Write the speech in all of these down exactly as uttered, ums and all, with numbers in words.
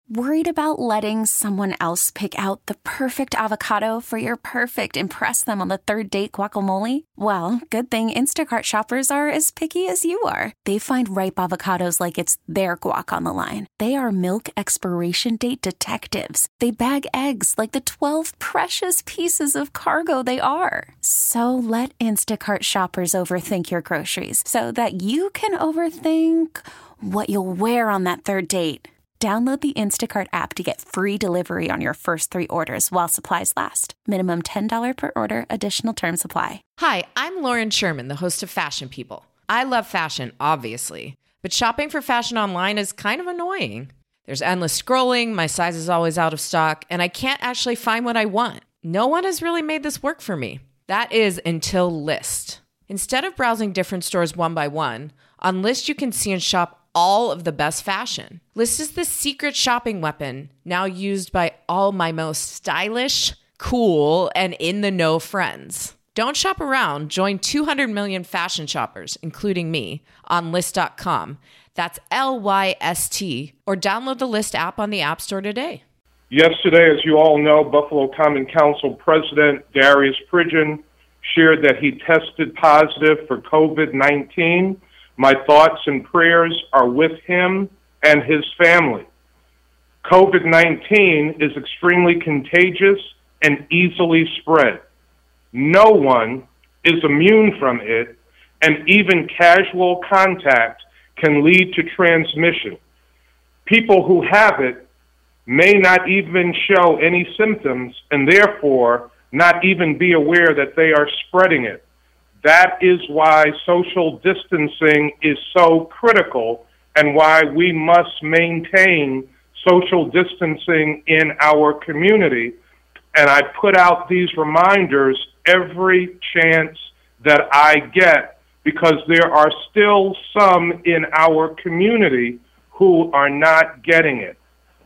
Worried about letting someone else pick out the perfect avocado for your perfect impress them on the third date guacamole? Well, good thing Instacart shoppers are as picky as you are. They find ripe avocados like it's their guac on the line. They are milk expiration date detectives. They bag eggs like the twelve precious pieces of cargo they are. So let Instacart shoppers overthink your groceries so that you can overthink what you'll wear on that third date. Download the Instacart app to get free delivery on your first three orders while supplies last. Minimum ten dollars per order. Additional terms apply. Hi, I'm Lauren Sherman, the host of Fashion People. I love fashion, obviously, but shopping for fashion online is kind of annoying. There's endless scrolling, my size is always out of stock, and I can't actually find what I want. No one has really made this work for me. That is until Lyst. Instead of browsing different stores one by one, on Lyst you can see and shop all of the best fashion. Lyst is the secret shopping weapon now used by all my most stylish, cool, and in-the-know friends. Don't shop around. Join two hundred million fashion shoppers, including me, on Lyst dot com. That's L Y S T, or download the Lyst app on the App Store today. Yesterday, as you all know, Buffalo Common Council President Darius Pridgeon shared that he tested positive for covid nineteen. My thoughts and prayers are with him and his family. covid nineteen is extremely contagious and easily spread. No one is immune from it, and even casual contact can lead to transmission. People who have it may not even show any symptoms and therefore not even be aware that they are spreading it. That is why social distancing is so critical and why we must maintain social distancing in our community. And I put out these reminders every chance that I get because there are still some in our community who are not getting it.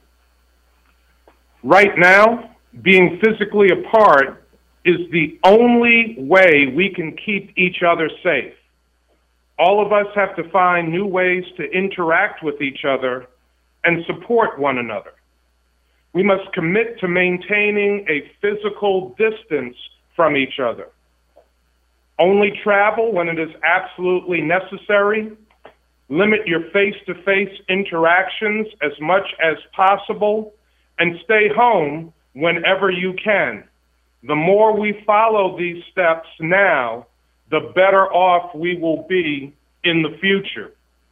Right now, being physically apart is the only way we can keep each other safe. All of us have to find new ways to interact with each other and support one another. We must commit to maintaining a physical distance from each other. Only travel when it is absolutely necessary. Limit your face-to-face interactions as much as possible, and stay home whenever you can. The more we follow these steps now, the better off we will be in the future.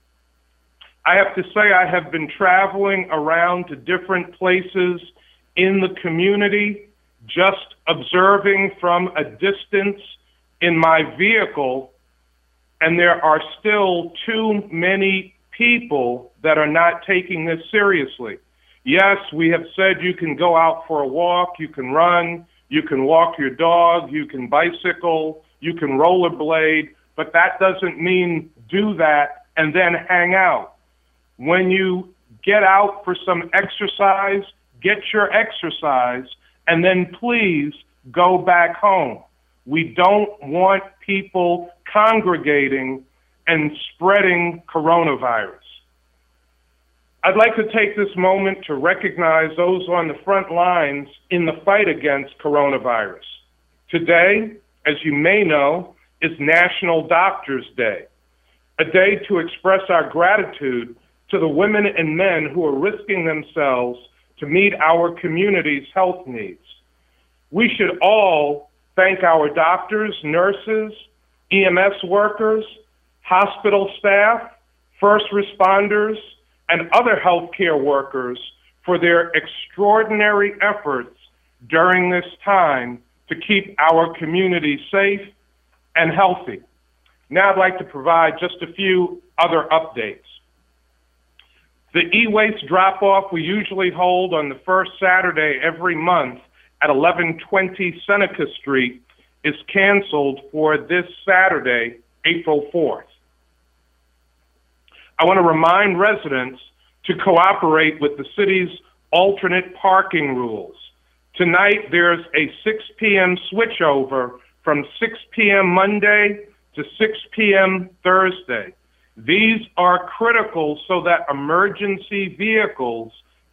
I have to say I have been traveling around to different places in the community, just observing from a distance in my vehicle, and there are still too many people that are not taking this seriously. Yes, we have said you can go out for a walk, you can run, you can walk your dog, you can bicycle, you can rollerblade, but that doesn't mean do that and then hang out. When you get out for some exercise, get your exercise, and then please go back home. We don't want people congregating and spreading coronavirus. I'd like to take this moment to recognize those on the front lines in the fight against coronavirus. Today, as you may know, is National Doctors Day, a day to express our gratitude to the women and men who are risking themselves to meet our community's health needs. We should all thank our doctors, nurses, E M S workers, hospital staff, first responders, and other healthcare workers for their extraordinary efforts during this time to keep our community safe and healthy. Now I'd like to provide just a few other updates. The e-waste drop-off we usually hold on the first Saturday every month at eleven twenty Seneca Street is canceled for this Saturday, April fourth. I want to remind residents to cooperate with the city's alternate parking rules. Tonight, there's a six p.m. switchover from six p.m. Monday to six p.m. Thursday. These are critical so that emergency vehicles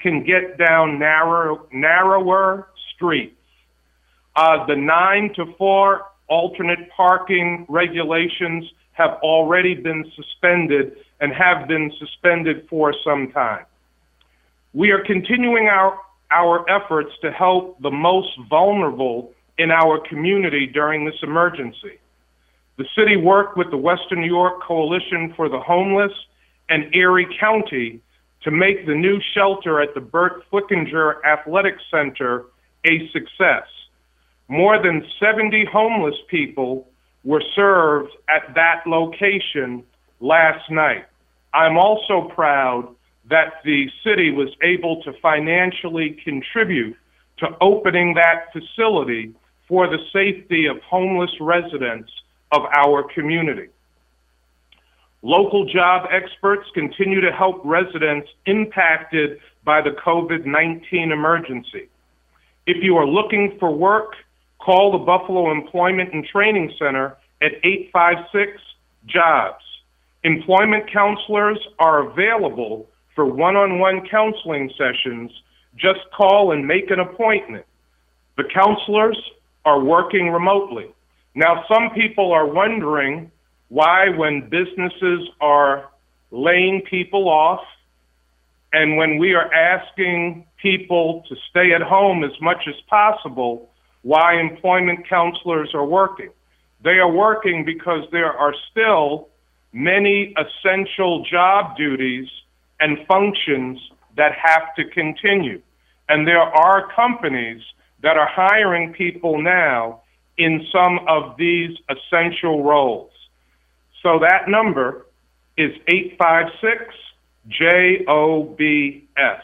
can get down narrow, narrower streets. Uh, the nine to four alternate parking regulations have already been suspended and have been suspended for some time. We are continuing our, our efforts to help the most vulnerable in our community during this emergency. The city worked with the Western New York Coalition for the Homeless and Erie County to make the new shelter at the Burt Flickinger Athletic Center a success. More than seventy homeless people were served at that location last night. I'm also proud that the city was able to financially contribute to opening that facility for the safety of homeless residents of our community. Local job experts continue to help residents impacted by the COVID nineteen emergency. If you are looking for work, call the Buffalo Employment and Training Center at eight five six, jobs. Employment counselors are available for one-on-one counseling sessions. Just call and make an appointment. The counselors are working remotely. Now, some people are wondering why, when businesses are laying people off and when we are asking people to stay at home as much as possible, why employment counselors are working. They are working because there are still many essential job duties and functions that have to continue. And there are companies that are hiring people now in some of these essential roles. So that number is eight five six, J O B S.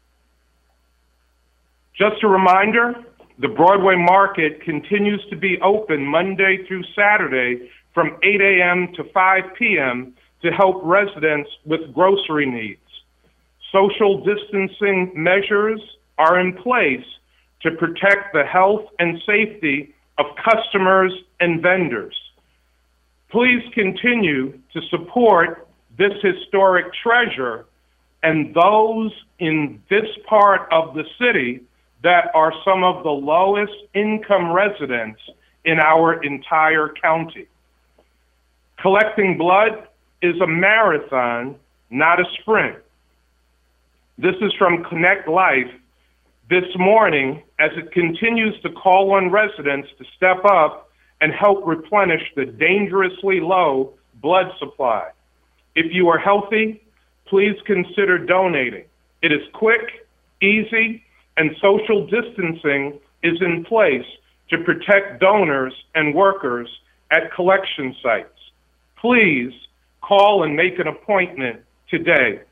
Just a reminder, the Broadway Market continues to be open Monday through Saturday from eight a.m. to five p.m. to help residents with grocery needs. Social distancing measures are in place to protect the health and safety of customers and vendors. Please continue to support this historic treasure and those in this part of the city that are some of the lowest income residents in our entire county. Collecting blood is a marathon, not a sprint. This is from Connect Life this morning as it continues to call on residents to step up and help replenish the dangerously low blood supply. If you are healthy, please consider donating. It is quick, easy, and social distancing is in place to protect donors and workers at collection sites. Please call and make an appointment today.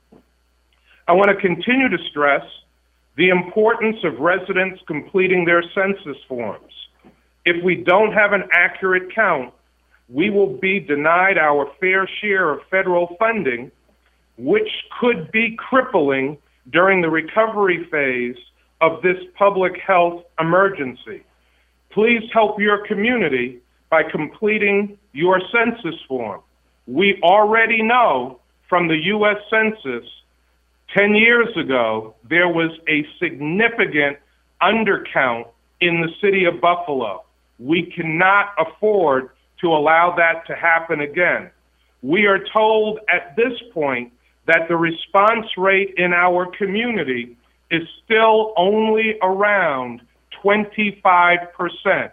I want to continue to stress the importance of residents completing their census forms. If we don't have an accurate count, we will be denied our fair share of federal funding, which could be crippling during the recovery phase of this public health emergency. Please help your community by completing your census form. We already know from the U S Census ten years ago, there was a significant undercount in the city of Buffalo. We cannot afford to allow that to happen again. We are told at this point that the response rate in our community is still only around twenty-five percent.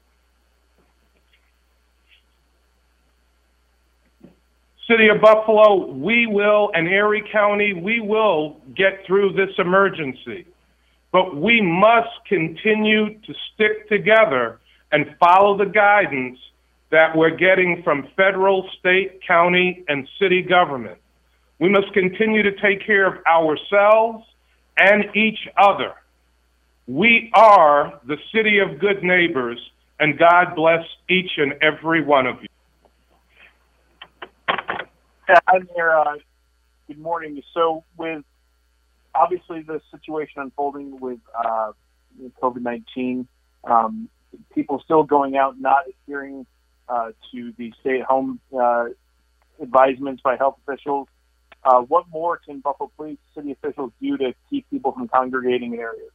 City of Buffalo, we will, and Erie County, we will get through this emergency. But we must continue to stick together and follow the guidance that we're getting from federal, state, county, and city government. We must continue to take care of ourselves and each other. We are the city of good neighbors, and God bless each and every one of you. Hi there. Uh, good morning. So with obviously the situation unfolding with uh, COVID nineteen, um, people still going out, not adhering uh, to the stay-at-home uh, advisements by health officials, Uh, what more can Buffalo Police City officials do to keep people from congregating in areas?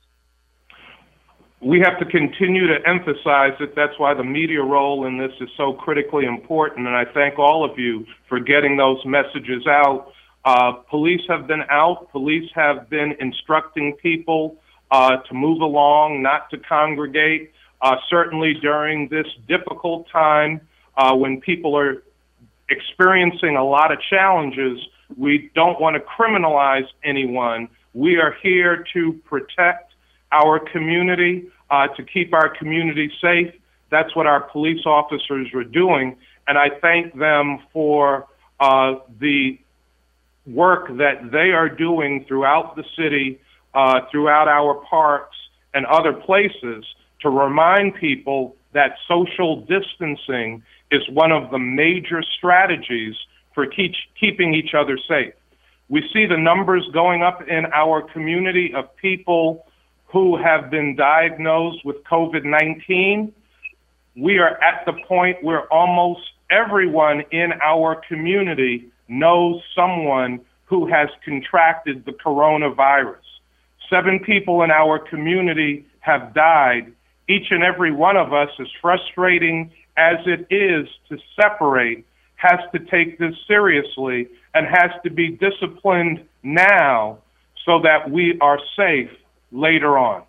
We have to continue to emphasize it. That's why the media role in this is so critically important, and I thank all of you for getting those messages out. Uh, police have been out. Police have been instructing people uh, to move along, not to congregate. Uh, certainly during this difficult time uh, when people are experiencing a lot of challenges, we don't want to criminalize anyone. We are here to protect our community, uh, to keep our community safe. That's what our police officers are doing, and I thank them for uh, the work that they are doing throughout the city, uh, throughout our parks and other places to remind people that social distancing is one of the major strategies for keep, keeping each other safe. We see the numbers going up in our community of people who have been diagnosed with COVID nineteen. We are at the point where almost everyone in our community knows someone who has contracted the coronavirus. Seven people in our community have died. Each and every one of us, as frustrating as it is to separate, has to take this seriously and has to be disciplined now so that we are safe later on.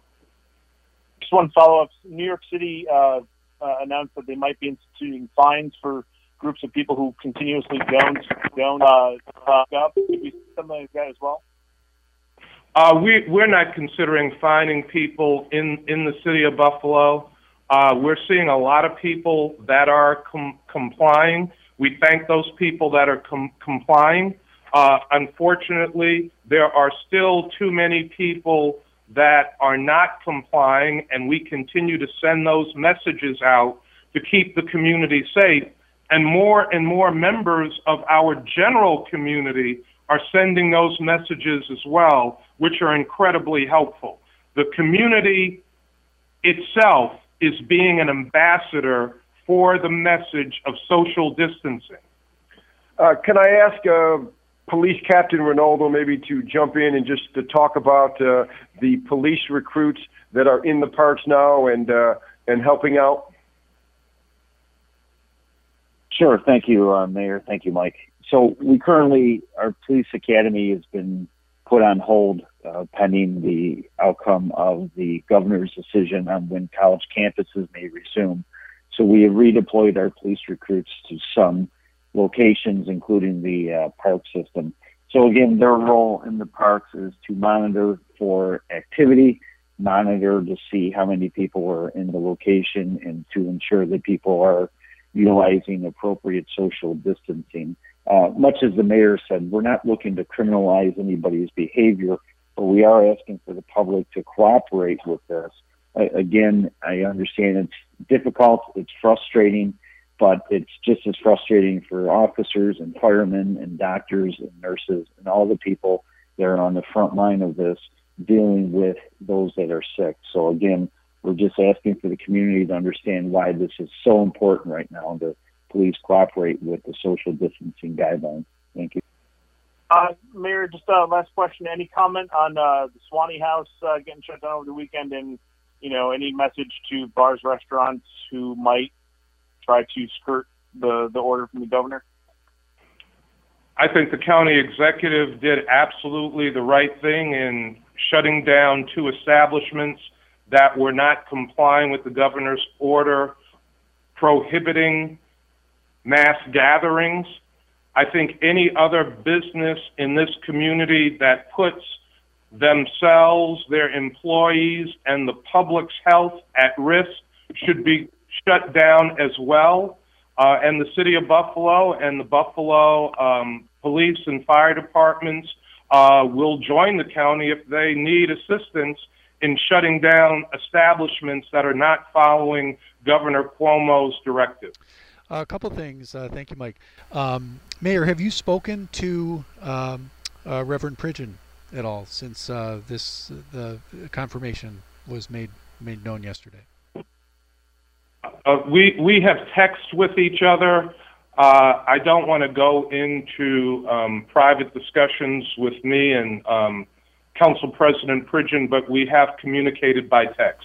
Just one follow-up. New York City uh, uh, announced that they might be instituting fines for groups of people who continuously don't don't uh, talk up. Could we see something like that as well? Uh, we, we're not considering fining people in, in the city of Buffalo. Uh, we're seeing a lot of people that are com- complying. We thank those people that are com- complying. Uh, unfortunately, there are still too many people that are not complying, and we continue to send those messages out to keep the community safe. And more and more members of our general community are sending those messages as well, which are incredibly helpful. The community itself is being an ambassador for the message of social distancing. Uh, can I ask uh, Police Captain Ronaldo maybe to jump in and just to talk about uh, the police recruits that are in the parks now and uh, and helping out? Sure. Thank you, uh, Mayor. Thank you, Mike. So we currently, our police academy has been put on hold uh, pending the outcome of the governor's decision on when college campuses may resume. So we have redeployed our police recruits to some locations, including the uh, park system. So again, their role in the parks is to monitor for activity, monitor to see how many people are in the location, and to ensure that people are utilizing appropriate social distancing. Uh, much as the mayor said, we're not looking to criminalize anybody's behavior, but we are asking for the public to cooperate with this. Uh, again, I understand it's difficult, it's frustrating, but it's just as frustrating for officers and firemen and doctors and nurses and all the people that are on the front line of this dealing with those that are sick. So again, we're just asking for the community to understand why this is so important right now, and to please cooperate with the social distancing guidelines. Thank you. Uh, Mayor, just a uh, last question. Any comment on uh, the Swanee House uh, getting shut down over the weekend, and you know, any message to bars, restaurants who might try to skirt the, the order from the governor? I think the county executive did absolutely the right thing in shutting down two establishments that were not complying with the governor's order prohibiting mass gatherings. I think any other business in this community that puts themselves, their employees, and the public's health at risk should be shut down as well. Uh, and the city of Buffalo and the Buffalo um, police and fire departments uh, will join the county if they need assistance in shutting down establishments that are not following Governor Cuomo's directive. Uh, a couple things. Uh, thank you, Mike. Um, Mayor, have you spoken to um, uh, Reverend Pridgeon at all since uh, this the confirmation was made made known yesterday? Uh, we we have text with each other. Uh, I don't want to go into um, private discussions with me and um, Council President Pridgeon, but we have communicated by text.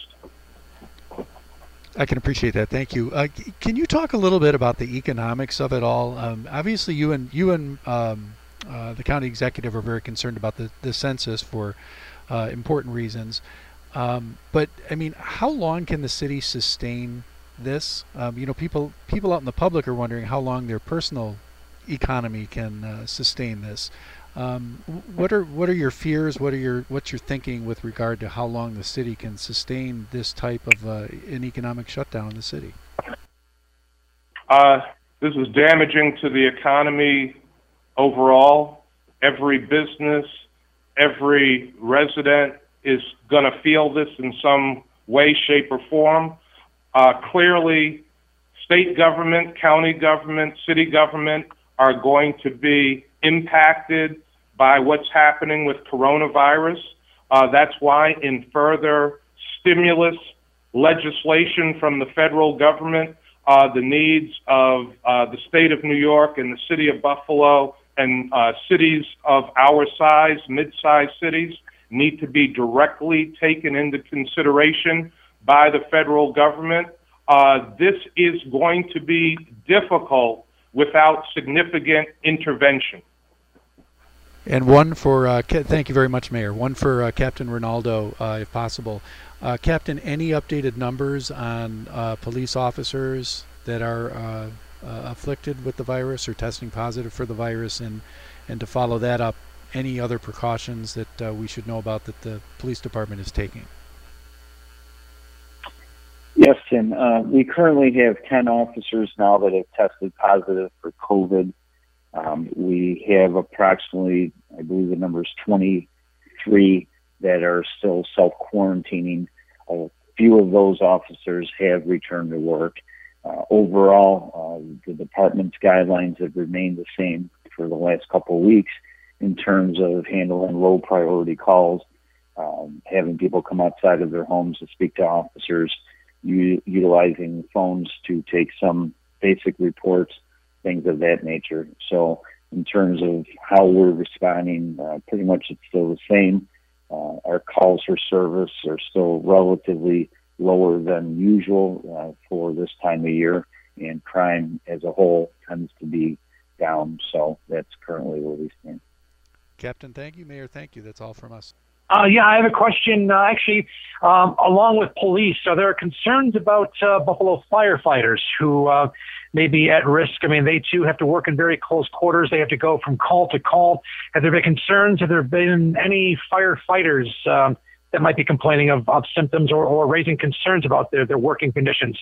I can appreciate that. Thank you. Uh, can you talk a little bit about the economics of it all? Um, obviously, you and you and um, uh, the county executive are very concerned about the, the census for uh, important reasons. Um, but I mean, how long can the city sustain this? Um, you know, people people out in the public are wondering how long their personal economy can uh, sustain this. Um, what are what are your fears? What are your what's your thinking with regard to how long the city can sustain this type of uh, an economic shutdown in the city? Uh, this is damaging to the economy overall. Every business, every resident is going to feel this in some way, shape, or form. Uh, clearly, state government, county government, city government are going to be impacted by what's happening with coronavirus. Uh, that's why in further stimulus legislation from the federal government, uh, the needs of uh, the state of New York and the city of Buffalo and uh, cities of our size, mid-sized cities, need to be directly taken into consideration by the federal government. Uh, this is going to be difficult without significant intervention. And one for, uh, thank you very much, Mayor. One for uh, Captain Rinaldo, uh, if possible. Uh, Captain, any updated numbers on uh, police officers that are uh, uh, afflicted with the virus or testing positive for the virus, and, and to follow that up, any other precautions that uh, we should know about that the police department is taking? Yes, Tim. Uh, we currently have ten officers now that have tested positive for COVID. Um, we have approximately, I believe the number is twenty-three that are still self-quarantining. A few of those officers have returned to work. Uh, overall, uh, the department's guidelines have remained the same for the last couple of weeks in terms of handling low priority calls, um, having people come outside of their homes to speak to officers, u- utilizing phones to take some basic reports, things of that nature. So in terms of how we're responding, uh, pretty much it's still the same. Uh, our calls for service are still relatively lower than usual uh, for this time of year, and crime as a whole tends to be down. So that's currently where we stand. Captain, thank you. Mayor, thank you. That's all from us. Uh, yeah, I have a question. Uh, actually, um, along with police, are there concerns about uh, Buffalo firefighters who uh, may be at risk? I mean, they too have to work in very close quarters. They have to go from call to call. Have there been concerns? Have there been any firefighters um, that might be complaining of, of symptoms or, or raising concerns about their, their working conditions?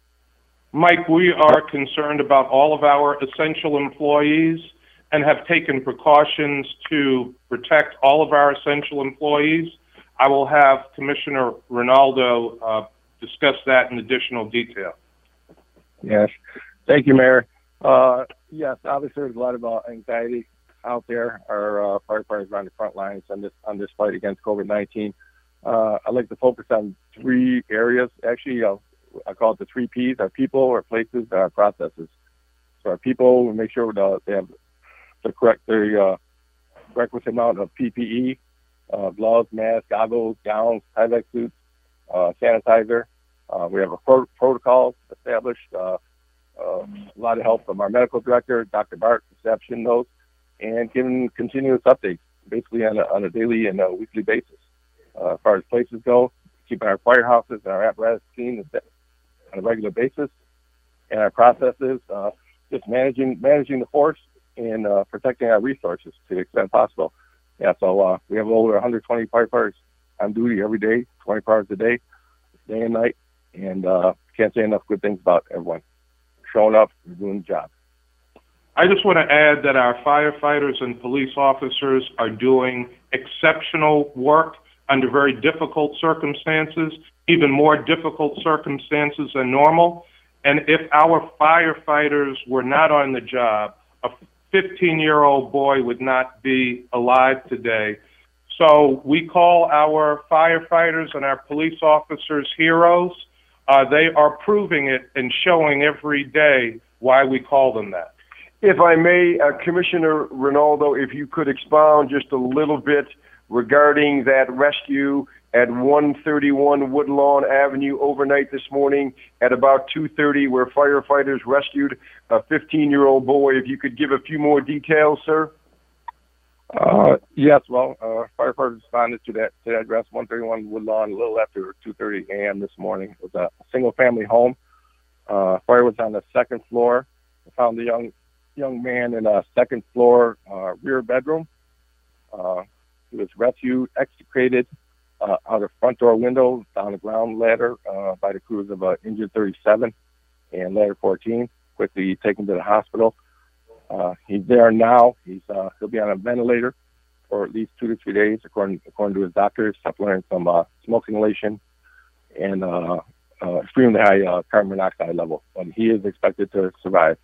Mike, we are concerned about all of our essential employees and have taken precautions to protect all of our essential employees. I will have Commissioner Rinaldo uh, discuss that in additional detail. Yes, thank you, Mayor. Uh, yes, obviously there's a lot of uh, anxiety out there. Our uh, firefighters are on the front lines on this on this fight against COVID nineteen. Uh, I'd like to focus on three areas. Actually, uh, I call it the three Ps: our people, our places, and our processes. So our people, we make sure that they have the correct, the uh, requisite amount of P P E, uh, gloves, masks, goggles, gowns, Tyvek suits, uh, sanitizer. Uh, we have a pro- protocol established. Uh, uh, a lot of help from our medical director, Doctor Bart, reception those, and giving continuous updates, basically on a, on a daily and a weekly basis. Uh, as far as places go, keeping our firehouses and our apparatus clean on a regular basis, and our processes, uh, just managing managing the force and uh, protecting our resources to the extent possible. Yeah, so uh, we have over one hundred twenty firefighters on duty every day, twenty-four hours a day, day and night, and uh, can't say enough good things about everyone showing up and doing the job. I just want to add that our firefighters and police officers are doing exceptional work under very difficult circumstances, even more difficult circumstances than normal. And if our firefighters were not on the job, a fifteen-year-old boy would not be alive today. So we call our firefighters and our police officers heroes. Uh, they are proving it and showing every day why we call them that. If I may, uh, Commissioner Rinaldo, if you could expound just a little bit regarding that rescue at one thirty-one Woodlawn Avenue overnight this morning at about two thirty, where firefighters rescued a fifteen-year-old boy. If you could give a few more details, sir. Uh, yes, well, uh, firefighters responded to that, to that address, one thirty-one Woodlawn, a little after two thirty a.m. this morning. It was a single-family home. Uh, fire was on the second floor. We found the young young man in a second floor uh, rear bedroom. Uh, he was rescued, extricated uh, out of front door window, down the ground ladder uh, by the crews of uh, Engine thirty-seven and Ladder fourteen, quickly taken to the hospital. Uh, he's there now. He's uh, he'll be on a ventilator for at least two to three days, according according to his doctors, supplementing some uh, smoke inhalation and uh, uh, extremely high uh, carbon monoxide level. But he is expected to survive.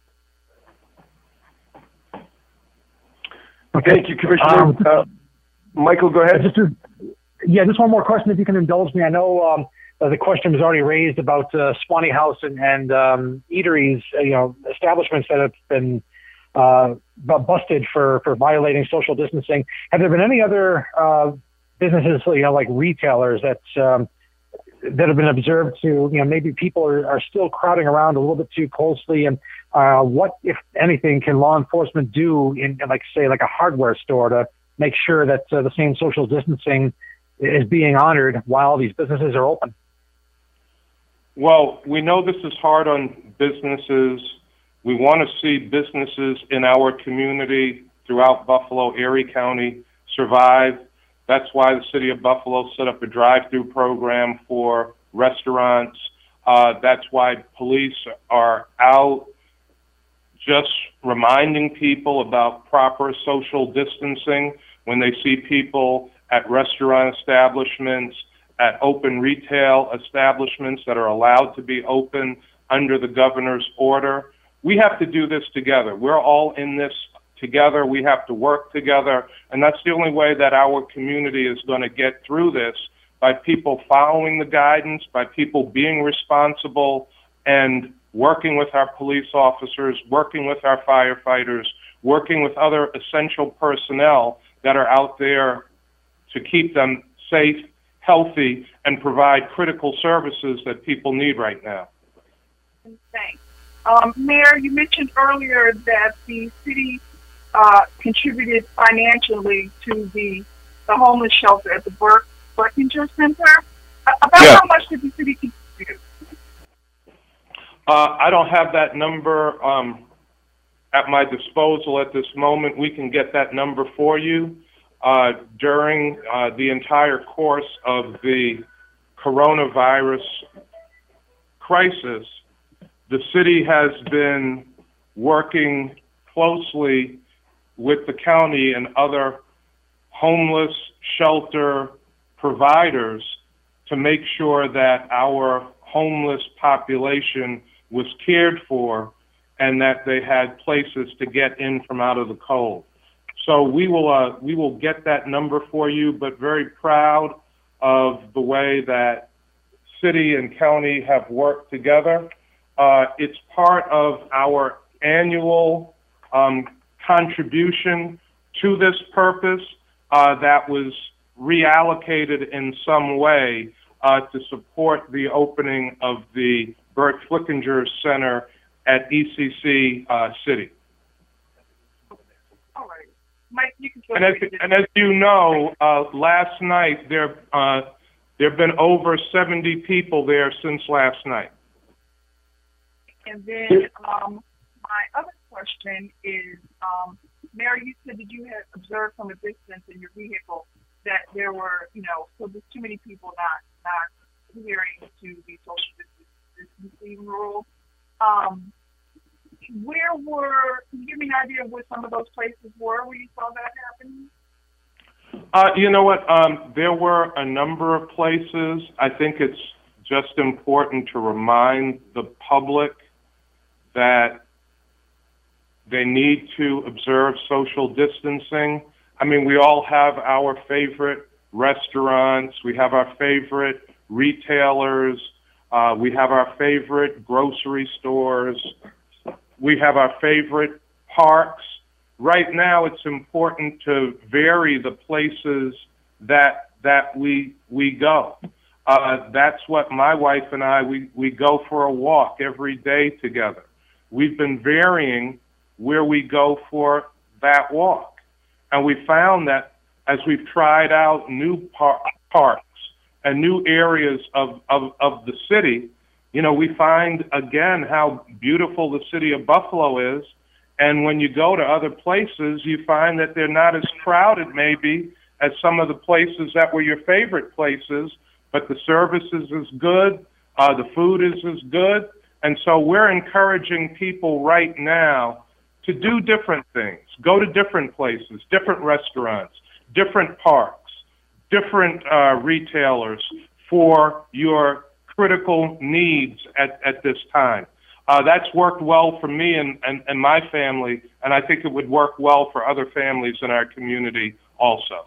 Okay. Thank you, Commissioner. Um, uh, Michael, go ahead. Just to, yeah, just one more question, if you can indulge me. I know um, uh, the question was already raised about uh, Swanee House and, and um, eateries, uh, you know, establishments that have been uh, busted for, for violating social distancing. Have there been any other uh, businesses, you know, like retailers that um, that have been observed to, you know, maybe people are, are still crowding around a little bit too closely? And uh, what, if anything, can law enforcement do in, in like, say, like a hardware store to make sure that uh, the same social distancing is being honored while these businesses are open? Well, we know this is hard on businesses. We want to see businesses in our community throughout Buffalo, Erie County survive. That's why the city of Buffalo set up a drive-through program for restaurants. Uh, that's why police are out just reminding people about proper social distancing when they see people at restaurant establishments, at open retail establishments that are allowed to be open under the governor's order. We have to do this together. We're all in this together. We have to work together, and that's the only way that our community is going to get through this, by people following the guidance, by people being responsible and working with our police officers, working with our firefighters, working with other essential personnel that are out there to keep them safe, healthy, and provide critical services that people need right now. Thanks. Um, Mayor, you mentioned earlier that the city uh, contributed financially to the, the homeless shelter at the Burke Flickinger Center. About yeah. how much did the city contribute? Uh, I don't have that number um, at my disposal at this moment. We can get that number for you. Uh, during uh, the entire course of the coronavirus crisis, the city has been working closely with the county and other homeless shelter providers to make sure that our homeless population was cared for and that they had places to get in from out of the cold. So we will uh, we will get that number for you, but very proud of the way that city and county have worked together. Uh, it's part of our annual um, contribution to this purpose uh, that was reallocated in some way uh, to support the opening of the Burt Flickinger Center at E C C uh, City. All right. Mike, you can and, as, and as you know, uh, last night there uh, there have been over seventy people there since last night. And then um, my other question is, um, Mary, you said that you had observed from a distance in your vehicle that there were, you know, so there's too many people not not adhering to the social distancing rule. Um, where were, can you give me an idea of where some of those places were where you saw that happening? Uh, you know what? Um, there were a number of places. I think it's just important to remind the public that they need to observe social distancing. I mean, we all have our favorite restaurants. We have our favorite retailers. Uh, we have our favorite grocery stores. We have our favorite parks. Right now, it's important to vary the places that that we we go. Uh, that's what my wife and I, we, we go for a walk every day together. We've been varying where we go for that walk. And we found that as we've tried out new par- parks and new areas of, of, of the city, you know, we find, again, how beautiful the city of Buffalo is. And when you go to other places, you find that they're not as crowded, maybe, as some of the places that were your favorite places, but the service is as good, uh, the food is as good. And so we're encouraging people right now to do different things, go to different places, different restaurants, different parks, different uh, retailers for your critical needs at, at this time. Uh, that's worked well for me and, and, and my family, and I think it would work well for other families in our community also.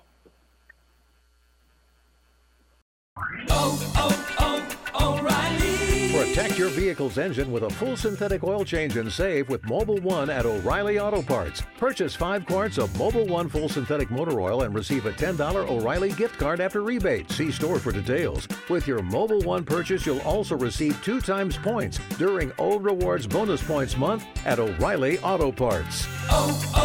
Oh, oh, oh, O'Reilly. Protect your vehicle's engine with a full synthetic oil change and save with Mobil one at O'Reilly Auto Parts. Purchase five quarts of Mobil one full synthetic motor oil and receive a ten dollars O'Reilly gift card after rebate. See store for details. With your Mobil one purchase, you'll also receive two times points during O Rewards Bonus Points Month at O'Reilly Auto Parts. Oh,